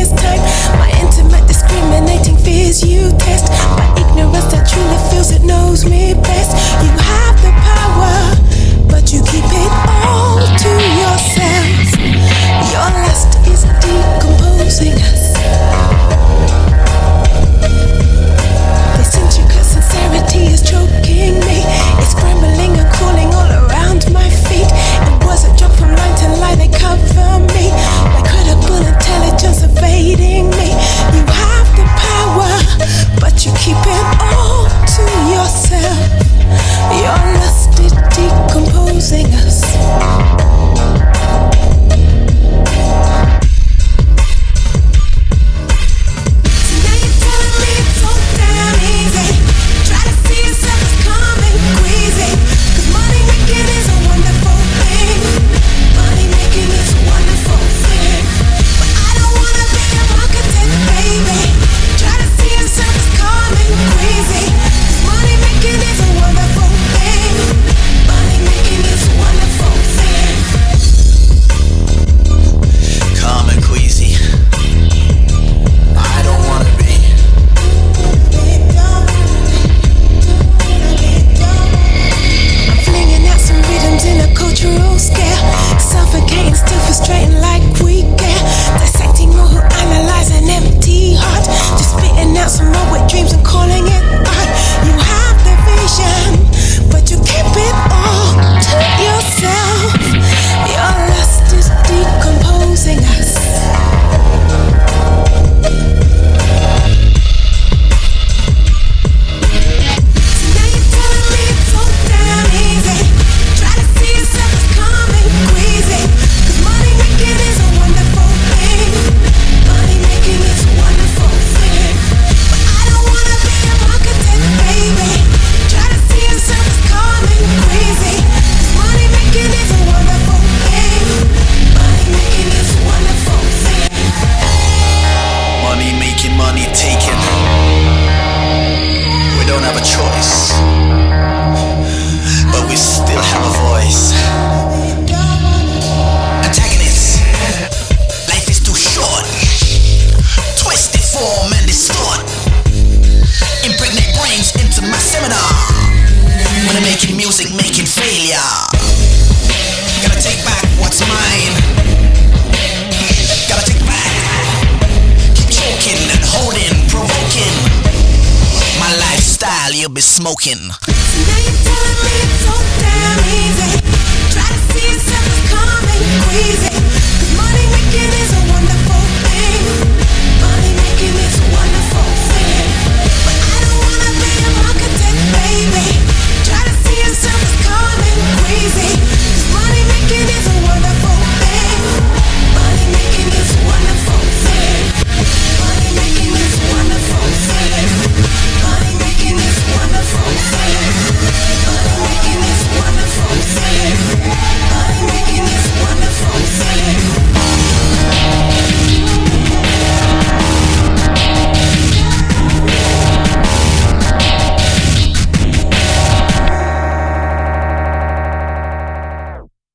this time. My intimate discriminating fears you test. My ignorance that truly feels it knows me best. You have the power, but you keep it all to yourself. Your lust is decomposing us. This intricate sincerity is choking me. It's scrambling and crawling all around my feet. It was a drop from line to line, they cover me. My credible intelligence evading me. You have the power, but you keep it all to yourself. Your lust is decomposing us. You'll be smoking.